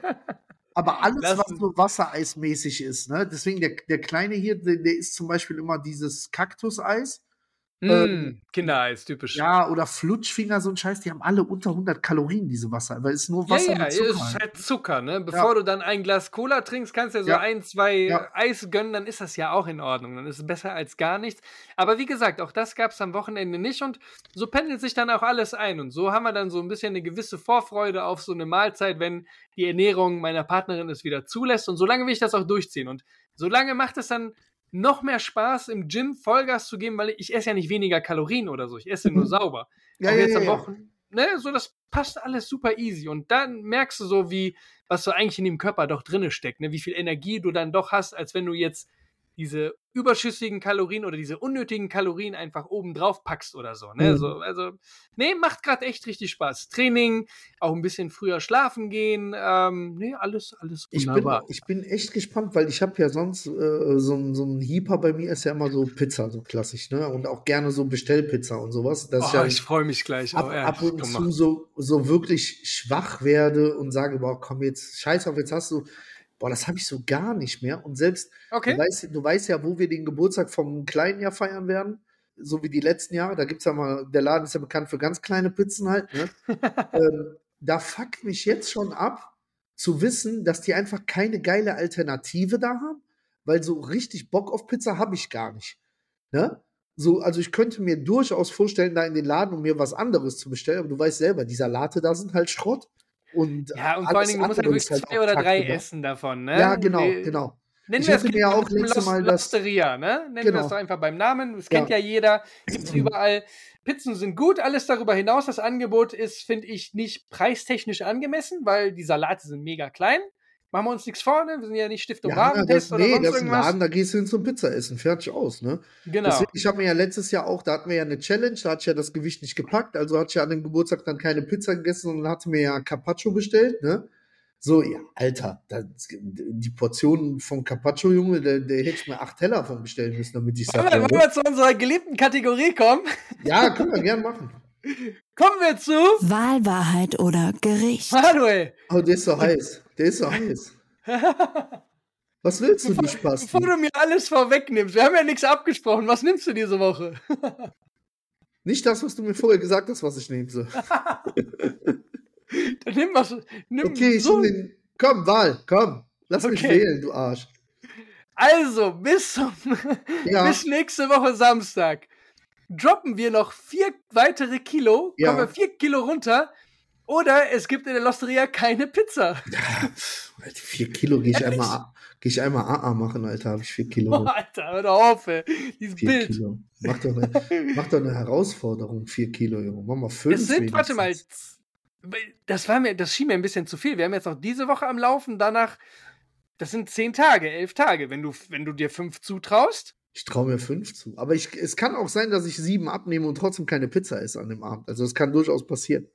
Aber alles, Lass- was so Wassereismäßig ist, ne? Deswegen der, der Kleine hier, der, der isst zum Beispiel immer dieses Kaktuseis. Mm, Kindereis, typisch. Ja, oder Flutschfinger, so ein Scheiß, die haben alle unter hundert Kalorien, diese Wasser, weil es ist nur Ja, Wasser ja, mit es Zucker. ist halt. halt Zucker, ne? Bevor du dann ein Glas Cola trinkst, kannst du ja so Ja. ein, zwei Ja. Eis gönnen, dann ist das ja auch in Ordnung. Dann ist es besser als gar nichts. Aber wie gesagt, auch das gab es am Wochenende nicht und so pendelt sich dann auch alles ein. Und so haben wir dann so ein bisschen eine gewisse Vorfreude auf so eine Mahlzeit, wenn die Ernährung meiner Partnerin es wieder zulässt. Und solange will ich das auch durchziehen. Und solange macht es dann noch mehr Spaß, im Gym Vollgas zu geben, weil ich esse ja nicht weniger Kalorien oder so. Ich esse nur Mhm. sauber. Ja, auch ja, jetzt ja, am ja. Wochenende, ne, so das passt alles super easy. Und dann merkst du so, wie, was so eigentlich in dem Körper doch drinne steckt, ne, wie viel Energie du dann doch hast, als wenn du jetzt diese überschüssigen Kalorien oder diese unnötigen Kalorien einfach oben drauf packst oder so, ne? Mhm. So, also, nee, macht gerade echt richtig Spaß. Training, auch ein bisschen früher schlafen gehen, ähm, nee, alles, alles wunderbar. Ich bin, ich bin echt gespannt, weil ich habe ja sonst äh, so ein so ein Hieper bei mir ist ja immer so Pizza, so klassisch, ne? Und auch gerne so Bestellpizza und sowas. Dass oh, ich, ja ich freue mich gleich. Ab, oh, ja, ab und zu so, so wirklich schwach werde und sage, boah, komm jetzt, scheiß auf, jetzt hast du Boah, das habe ich so gar nicht mehr. Und selbst, okay. du, weißt, du weißt ja, wo wir den Geburtstag vom kleinen Jahr feiern werden, so wie die letzten Jahre. Da gibt es ja mal, der Laden ist ja bekannt für ganz kleine Pizzen halt. Ne? ähm, da fuckt mich jetzt schon ab, zu wissen, dass die einfach keine geile Alternative da haben, weil so richtig Bock auf Pizza habe ich gar nicht. Ne? So, also ich könnte mir durchaus vorstellen, da in den Laden, um mir was anderes zu bestellen, aber du weißt selber, die Salate da sind halt Schrott. Und ja, und vor allen Dingen, du musst halt wirklich halt zwei oder drei Kacke, essen davon, ne? Ja, genau, genau. Nennen ich wir hatte das mir ja auch letztes Mal das Losteria, ne? Nennen genau. wir das doch einfach beim Namen. Das kennt ja, ja jeder, gibt's überall. Pizzen sind gut, alles darüber hinaus. Das Angebot ist, finde ich, nicht preistechnisch angemessen, weil die Salate sind mega klein. Machen wir uns nichts vor, ne? Wir sind ja nicht Stiftung ja, Warentest das, oder nee, sonst das ist irgendwas. ein Laden, da gehst du hin zum Pizza essen, fertig aus, ne? Genau. Deswegen, ich habe mir ja letztes Jahr auch, da hatten wir ja eine Challenge, da hatte ich ja das Gewicht nicht gepackt, also hatte ich ja an dem Geburtstag dann keine Pizza gegessen und hatte mir ja Carpaccio bestellt, ne? So, ja, Alter, das, die Portion vom Carpaccio, Junge, der, der hätte ich mir acht Teller von bestellen müssen, damit ich sage. Wollen wir, wir zu unserer geliebten Kategorie kommen? Ja, können wir gern machen. Kommen wir zu Wahl, Wahrheit oder Gericht. Manuel. Oh, der ist so heiß. Der ist so heiß. Was willst du, bevor, du Spaß? Bevor du mir alles vorwegnimmst, wir haben ja nichts abgesprochen. Was nimmst du diese Woche? Nicht das, was du mir vorher gesagt hast, was ich nehmen soll. Dann nimm was. Nimm okay, ich so. den, komm, Wahl, komm. Lass okay. mich wählen, du Arsch. Also, bis, zum, ja. bis nächste Woche Samstag droppen wir noch vier weitere Kilo, ja. kommen wir vier Kilo runter, oder es gibt in der Losteria keine Pizza. Ja, vier Kilo gehe ich Ehrlich? einmal Gehe ich einmal A A machen, Alter, habe ich vier Kilo. Boah, Alter, hör doch auf, ey. Dieses vier Bild. Kilo. Mach doch, eine, mach doch eine Herausforderung, vier Kilo, Junge. Mach mal fünf. Es sind, warte mal, das war mir, das schien mir ein bisschen zu viel. Wir haben jetzt noch diese Woche am Laufen, danach, das sind zehn Tage, elf Tage, wenn du, wenn du dir fünf zutraust. Ich traue mir fünf zu. Aber ich, es kann auch sein, dass ich sieben abnehme und trotzdem keine Pizza esse an dem Abend. Also das kann durchaus passieren.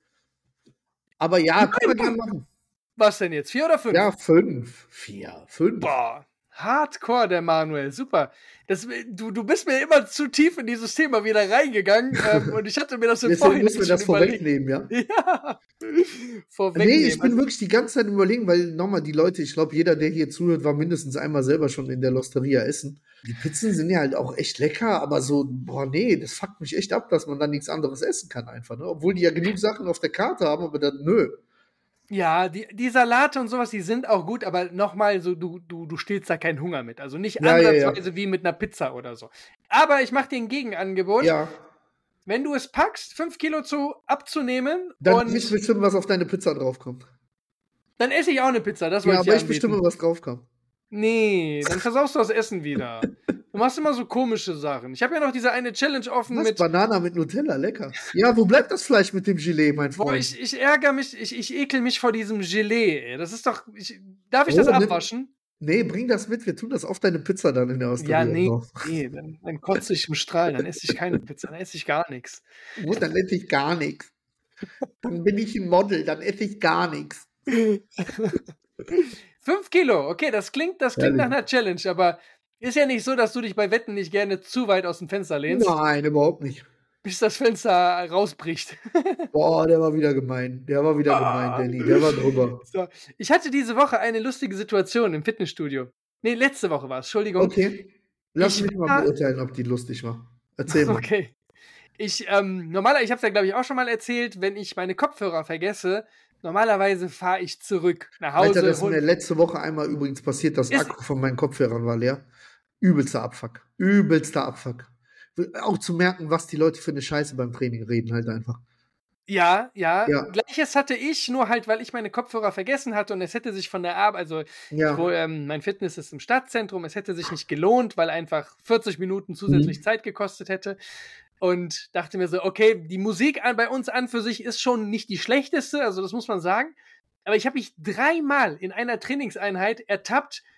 Aber ja, können wir gerne machen. Was denn jetzt? Vier oder fünf? Ja, fünf. Vier, fünf. Boah, Hardcore, der Manuel. Super. Das, du, du bist mir immer zu tief in dieses Thema wieder reingegangen ähm, und ich hatte mir das im Vorhinein müssen wir das vorwegnehmen, ja? Ja. Vorwegnehmen. Nee, ich bin wirklich die ganze Zeit überlegen, weil nochmal die Leute, ich glaube, jeder, der hier zuhört, war mindestens einmal selber schon in der Losteria essen. Die Pizzen sind ja halt auch echt lecker, aber so, boah, nee, das fuckt mich echt ab, dass man da nichts anderes essen kann einfach, ne? Obwohl die ja genug Sachen auf der Karte haben, aber dann, nö. Ja, die, die Salate und sowas, die sind auch gut, aber nochmal so, du, du, du stillst da keinen Hunger mit. Also nicht ja, ansatzweise ja, ja. wie mit einer Pizza oder so. Aber ich mache dir ein Gegenangebot. Ja. Wenn du es packst, fünf Kilo zu abzunehmen. Dann und ich bestimme, was auf deine Pizza draufkommt. Dann esse ich auch eine Pizza, das ja, wollte ich aber ich bestimme, was draufkommt. Nee, dann versaust du das Essen wieder. Du machst immer so komische Sachen. Ich habe ja noch diese eine Challenge offen was? mit Banana mit Nutella, lecker. Ja, wo bleibt das Fleisch mit dem Gelee, mein Freund? Boah, ich, ich ärgere mich, ich, ich ekel mich vor diesem Gelee, ey. Das ist doch, ich, darf ich oh, das abwaschen? Nee, bring das mit, wir tun das auf deine Pizza dann in der Osteria. Ja, nee, nee dann, dann kotze ich im Strahl, dann esse ich keine Pizza, dann esse ich gar nichts. Oh, dann esse ich gar nichts. Dann bin ich ein Model, dann esse ich gar nichts. Fünf Kilo, okay, das klingt, das klingt nach einer Challenge, aber ist ja nicht so, dass du dich bei Wetten nicht gerne zu weit aus dem Fenster lehnst. Nein, überhaupt nicht. Bis das Fenster rausbricht. Boah, der war wieder gemein. Der war wieder ah. gemein, Danny. Der war drüber. So. Ich hatte diese Woche eine lustige Situation im Fitnessstudio. Nee, letzte Woche war es, Entschuldigung. Okay. Lass ich mich mal war... beurteilen, ob die lustig war. Erzähl mal. Okay. Ich, ähm, normalerweise, ich habe es ja, glaube ich, auch schon mal erzählt, wenn ich meine Kopfhörer vergesse, normalerweise fahre ich zurück nach Hause. Alter, das ist mir letzte Woche einmal übrigens passiert, das Akku von meinen Kopfhörern war leer. Übelster Abfuck. Übelster Abfuck. Auch zu merken, was die Leute für eine Scheiße beim Training reden, halt einfach. Ja, ja, ja. Gleiches hatte ich, nur halt, weil ich meine Kopfhörer vergessen hatte und es hätte sich von der Arbeit, also ja. wo, ähm, mein Fitness ist im Stadtzentrum, es hätte sich nicht gelohnt, weil einfach vierzig Minuten zusätzlich mhm. Zeit gekostet hätte. Und dachte mir so, okay, die Musik bei uns an für sich ist schon nicht die schlechteste, also das muss man sagen. Aber ich habe mich dreimal in einer Trainingseinheit ertappt,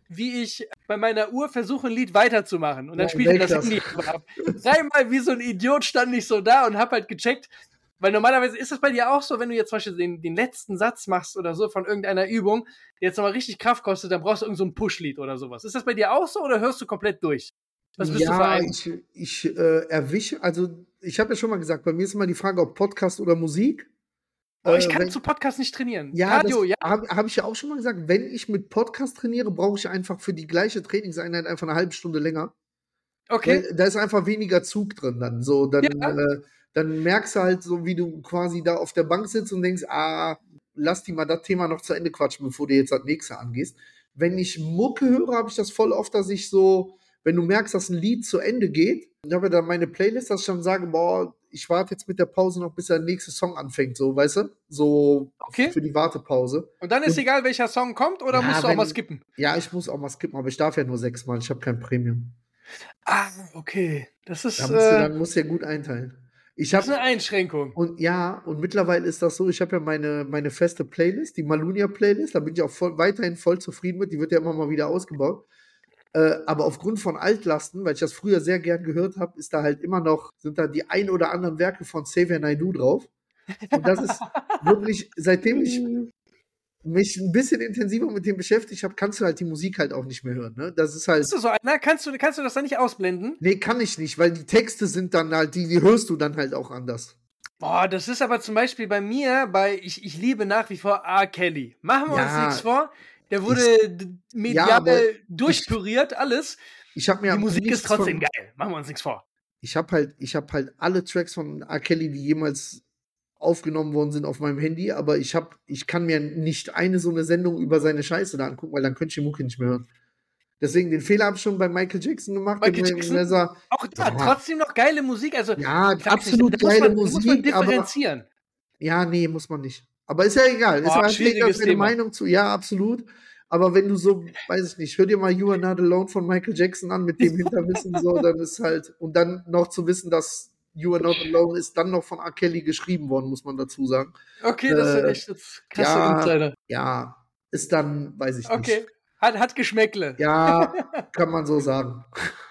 wie ich bei meiner Uhr versuche, ein Lied weiterzumachen. Und dann Ja, spiele ich das Handy ab. Dreimal wie so ein Idiot stand ich so da und hab halt gecheckt, weil normalerweise ist das bei dir auch so, wenn du jetzt zum Beispiel den, den letzten Satz machst oder so von irgendeiner Übung, die jetzt nochmal richtig Kraft kostet, dann brauchst du irgend so ein Push-Lied oder sowas. Ist das bei dir auch so oder hörst du komplett durch? Was bist ja, du für ein? ich, ich äh, erwische, also ich habe ja schon mal gesagt, bei mir ist immer die Frage, ob Podcast oder Musik. Oh, ich Äh, kann wenn, zu Podcast nicht trainieren. ja, Cardio, das ja. habe hab ich ja auch schon mal gesagt, wenn ich mit Podcast trainiere, brauche ich einfach für die gleiche Trainingseinheit einfach eine halbe Stunde länger. Okay. Weil da ist einfach weniger Zug drin dann. So, dann, Ja. äh, dann merkst du halt so, wie du quasi da auf der Bank sitzt und denkst, ah, lass die mal das Thema noch zu Ende quatschen, bevor du jetzt das nächste angehst. Wenn ich Mucke höre, habe ich das voll oft, dass ich so, wenn du merkst, dass ein Lied zu Ende geht, ich habe dann meine Playlist, dass ich dann sage, boah, ich warte jetzt mit der Pause noch, bis der nächste Song anfängt, so, weißt du? So Okay. für die Wartepause. Und dann ist Und, egal, welcher Song kommt, oder ja, musst du wenn, auch mal skippen? Ja, ich muss auch mal skippen, aber ich darf ja nur sechsmal, ich habe kein Premium. Ah, okay. Das ist, Da musst du, äh, dann musst du ja gut einteilen. Ich das ist hab, eine Einschränkung. Und ja, und mittlerweile ist das so, ich habe ja meine, meine feste Playlist, die Malunia-Playlist, da bin ich auch voll, weiterhin voll zufrieden mit, die wird ja immer mal wieder ausgebaut. Äh, aber aufgrund von Altlasten, weil ich das früher sehr gern gehört habe, ist da halt immer noch, sind da die ein oder anderen Werke von Xavier Naidoo drauf. Und das ist wirklich, seitdem ich mich ein bisschen intensiver mit dem beschäftigt habe, kannst du halt die Musik halt auch nicht mehr hören. Ne? Das ist halt. Bist du so einer? Kannst du, kannst du das dann nicht ausblenden? Nee, kann ich nicht, weil die Texte sind dann halt, die, die hörst du dann halt auch anders. Boah, das ist aber zum Beispiel bei mir, bei ich, ich liebe nach wie vor R. Kelly. Machen wir Ja, uns nichts vor. Der wurde ich, medial ja, durchpüriert, alles. Ich habe mir die Musik ist trotzdem von, geil. Machen wir uns nichts vor. Ich habe halt, ich habe halt alle Tracks von R. Kelly, die jemals aufgenommen worden sind, auf meinem Handy, aber ich habe, ich kann mir nicht eine so eine Sendung über seine Scheiße da angucken, weil dann könnte ich die Mucke nicht mehr hören. Deswegen, den Fehler habe ich schon bei Michael Jackson gemacht. Michael Jackson, Messer, auch da, ja. Trotzdem noch geile Musik. Also, ja, absolut nicht, geile man, Musik. Muss man differenzieren. Aber, ja, nee, muss man nicht. Aber ist ja egal. Oh, ist halt schwieriges deine Thema. Meinung zu. Ja, absolut. Aber wenn du so, weiß ich nicht, hör dir mal You Are Not Alone von Michael Jackson an, mit dem Hinterwissen so, dann ist halt, und dann noch zu wissen, dass You Are Not Alone ist dann noch von R. Kelly geschrieben worden, muss man dazu sagen. Okay, das sind echt das krasse ja, Insider. Ja, ist dann, weiß ich okay. nicht. Okay, hat, hat Geschmäckle. Ja, kann man so sagen.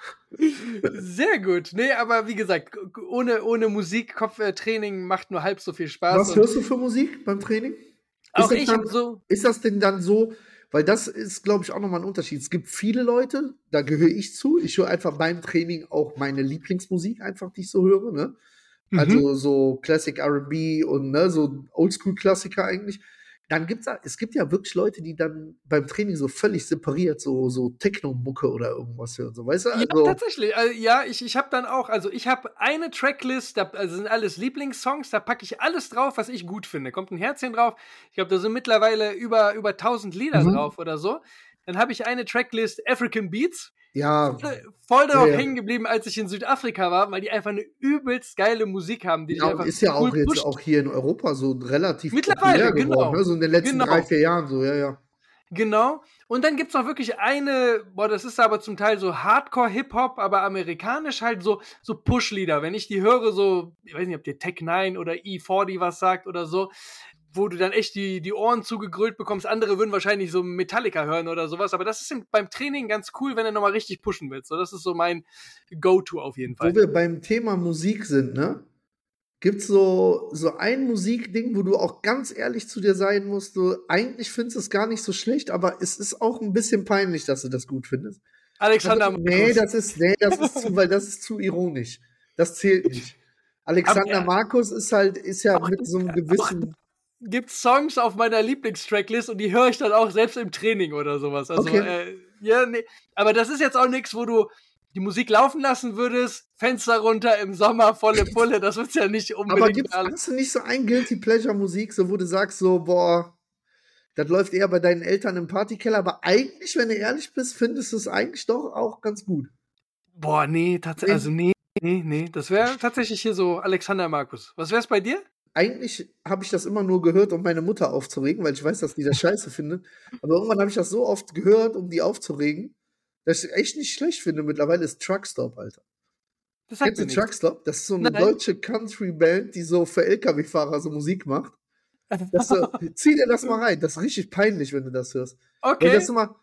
Sehr gut. Nee, aber wie gesagt, ohne, ohne Musik, Kopftraining macht nur halb so viel Spaß. Was hörst du für Musik beim Training? Auch ist ich dann, hab so. Ist das denn dann so, weil das ist, glaube ich, auch nochmal ein Unterschied. Es gibt viele Leute, da gehöre ich zu, ich höre einfach beim Training auch meine Lieblingsmusik einfach, die ich so höre, ne? Mhm. Also so Classic R and B und ne, so Oldschool-Klassiker eigentlich. Dann gibt's, es gibt ja wirklich Leute, die dann beim Training so völlig separiert so, so Techno-Mucke oder irgendwas hören, so, weißt du? Also, ja, tatsächlich. Also, ja, ich, ich habe dann auch, also ich habe eine Tracklist, da also sind alles Lieblingssongs, da packe ich alles drauf, was ich gut finde. Kommt ein Herzchen drauf. Ich glaube, da sind mittlerweile über, über tausend Lieder mhm. drauf oder so. Dann habe ich eine Tracklist African Beats. Ja. Voll, voll darauf ja, ja. hängen geblieben, als ich in Südafrika war, weil die einfach eine übelst geile Musik haben. Die ja, einfach ist ja cool auch jetzt pusht. auch hier in Europa so relativ mittlerweile populär geworden, genau. ne? So in den letzten genau. drei, vier Jahren so, ja, ja. Genau. Und dann gibt's noch wirklich eine, boah, das ist aber zum Teil so Hardcore-Hip-Hop, aber amerikanisch halt so, so Push-Lieder. Wenn ich die höre, so, ich weiß nicht, ob dir Tech neun oder E vierzig was sagt oder so, wo du dann echt die, die Ohren zugegrölt bekommst. Andere würden wahrscheinlich so Metallica hören oder sowas, aber das ist beim Training ganz cool, wenn du nochmal richtig pushen willst. So, das ist so mein Go-To auf jeden Fall. Wo wir beim Thema Musik sind, ne? Gibt's so, so ein Musikding, wo du auch ganz ehrlich zu dir sein musst, du eigentlich findest du es gar nicht so schlecht, aber es ist auch ein bisschen peinlich, dass du das gut findest. Alexander Markus. Nee, das ist, nee, das ist zu, weil das ist zu ironisch. Das zählt nicht. Alexander aber, Markus ist halt, ist ja mit so einem gewissen. Gibt Songs auf meiner Lieblingstracklist und die höre ich dann auch selbst im Training oder sowas. Also, okay. äh, ja, nee. Aber das ist jetzt auch nichts, wo du die Musik laufen lassen würdest, Fenster runter im Sommer, volle Pulle, das wird's ja nicht unbedingt. Aber gibt's, hast du nicht so ein Guilty Pleasure Musik, so wo du sagst so, boah, das läuft eher bei deinen Eltern im Partykeller, aber eigentlich, wenn du ehrlich bist, findest du es eigentlich doch auch ganz gut. Boah, nee, tatsächlich, also nee, nee, nee, das wäre tatsächlich hier so Alexander Markus. Was wär's bei dir? Eigentlich habe ich das immer nur gehört, um meine Mutter aufzuregen, weil ich weiß, dass die das scheiße findet. Aber irgendwann habe ich das so oft gehört, um die aufzuregen, dass ich echt nicht schlecht finde. Mittlerweile ist Truckstop, Alter. Das sagt Kennst du Truckstop? Das ist so eine Nein. deutsche Country-Band, die so für L K W-Fahrer so Musik macht. Das so, zieh dir das mal rein. Das ist richtig peinlich, wenn du das hörst. Okay. Das ist immer,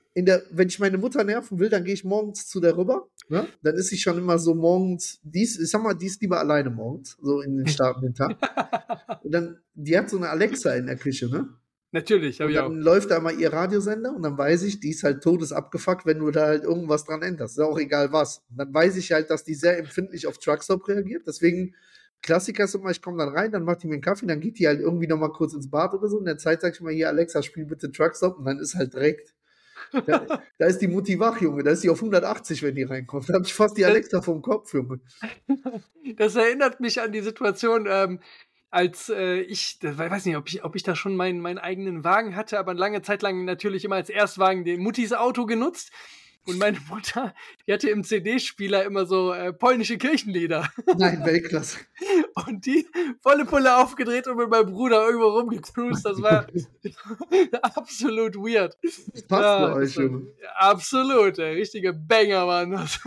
in der, wenn ich meine Mutter nerven will, dann gehe ich morgens zu der rüber. Ne? Dann ist sie schon immer so morgens, dies, ich sag mal, die ist lieber alleine morgens, so in den startenden Tag. Und dann, die hat so eine Alexa in der Küche, ne? Natürlich, habe ich auch. Dann läuft da mal ihr Radiosender und dann weiß ich, die ist halt todesabgefuckt, wenn du da halt irgendwas dran änderst. Ist ja auch egal was. Und dann weiß ich halt, dass die sehr empfindlich auf Truckstop reagiert. Deswegen, Klassiker ist immer, ich komme dann rein, dann macht die mir einen Kaffee, dann geht die halt irgendwie noch mal kurz ins Bad oder so. In der Zeit sag ich mal, hier, Alexa, spiel bitte Truckstop. Und dann ist halt direkt, da, da ist die Mutti wach, Junge. Da ist die auf hundertachtzig, wenn die reinkommt. Da habe ich fast die Alexa vom Kopf, Junge. Das erinnert mich an die Situation, ähm, als äh, ich, ich weiß nicht, ob ich, ob ich da schon meinen, meinen eigenen Wagen hatte, aber lange Zeit lang natürlich immer als Erstwagen den Muttis Auto genutzt. Und meine Mutter, die hatte im C D-Spieler immer so äh, polnische Kirchenlieder. Nein, Weltklasse. Und die volle Pulle aufgedreht und mit meinem Bruder irgendwo rumgecruised. Das war absolut weird. Das passt ja, bei euch, Junge. Absolut, der richtige Banger waren das.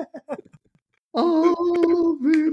Ave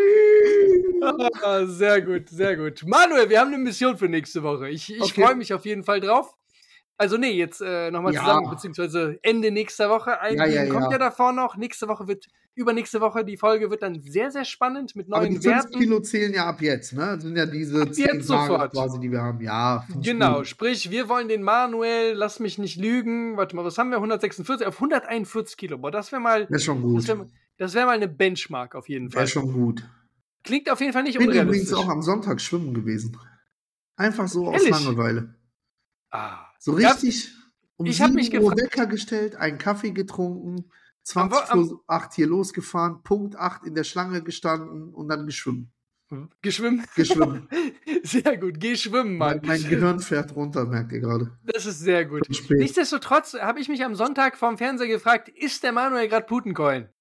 Maria. Ah, sehr gut, sehr gut. Manuel, wir haben eine Mission für nächste Woche. Ich, ich okay. freue mich auf jeden Fall drauf. Also nee, jetzt äh, nochmal ja. zusammen, beziehungsweise Ende nächster Woche. Ein ja, ja, kommt ja. ja davor noch. Nächste Woche wird, übernächste Woche, die Folge wird dann sehr, sehr spannend mit neuen Aber die Werten. fünf Kilo zählen ja ab jetzt, ne? Das sind ja diese zehn Tage quasi, die wir haben. Ja, genau, sprich, wir wollen den Manuel, lass mich nicht lügen, warte mal, was haben wir? hundertsechsundvierzig auf hunderteinundvierzig Kilo. Boah, das wäre mal... Das ist schon gut. Das wäre das wär mal eine Benchmark auf jeden Fall. Das ist schon gut. Klingt auf jeden Fall nicht ich bin unrealistisch. übrigens auch am Sonntag schwimmen gewesen. Einfach so Ehrlich? aus Langeweile. Ah. So richtig... Um ich habe mich gefragt. Wecker gestellt, einen Kaffee getrunken, zwanzig vor acht hier losgefahren, Punkt acht in der Schlange gestanden und dann geschwimmen. Geschwimmen? Geschwimmen. Sehr gut, geh schwimmen, Mann. Mein, mein Gehirn fährt runter, merkt ihr gerade. Das ist sehr gut. Nichtsdestotrotz habe ich mich am Sonntag vorm Fernseher gefragt, ist der Manuel gerade Putenkeulen?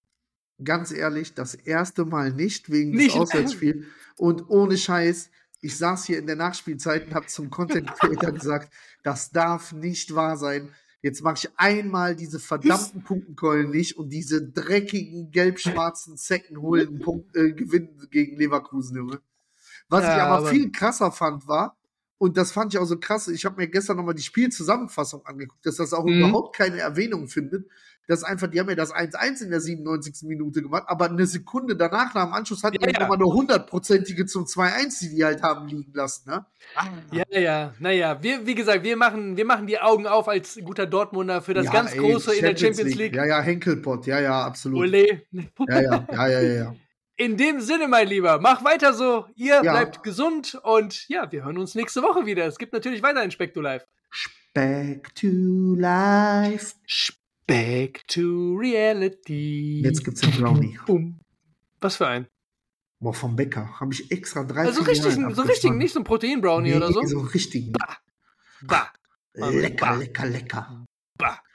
Ganz ehrlich, das erste Mal nicht, wegen nicht. des Auswärtsspiels. Und ohne Scheiß, ich saß hier in der Nachspielzeit und habe zum Content Creator gesagt, das darf nicht wahr sein. Jetzt mache ich einmal diese verdammten Punktenkeulen nicht und diese dreckigen, gelb-schwarzen Zecken holen Punkt, äh, gewinnen gegen Leverkusen, Junge. Was ja, ich aber, aber viel krasser fand, war, und das fand ich auch so krass, ich habe mir gestern nochmal die Spielzusammenfassung angeguckt, dass das auch mhm. überhaupt keine Erwähnung findet, dass einfach, die haben ja das eins eins in der siebenundneunzigsten Minute gemacht, aber eine Sekunde danach, nach dem Anschluss, hatten ja, die ja. nochmal eine hundertprozentige zum zwei eins, die die halt haben liegen lassen, ne? Ja, ja, naja, wir, wie gesagt, wir machen, wir machen die Augen auf als guter Dortmunder für das ja, ganz ey, Große in der Champions League. Ja, ja, Henkelpott, ja, ja, absolut. Ole. Ja, ja, ja, ja, ja, ja. In dem Sinne, mein Lieber, mach weiter so, ihr ja. bleibt gesund und ja, wir hören uns nächste Woche wieder. Es gibt natürlich weiter ein Speck to Life. Speck to Life. Back to reality. Jetzt gibt's einen Brownie. Boom. Was für ein? Boah, vom Bäcker. Habe ich extra drei Also richtig, so richtig, nicht so ein Protein-Brownie nee, oder so? so richtig. Bah. Bah. Lecker, bah. lecker, lecker. Bah.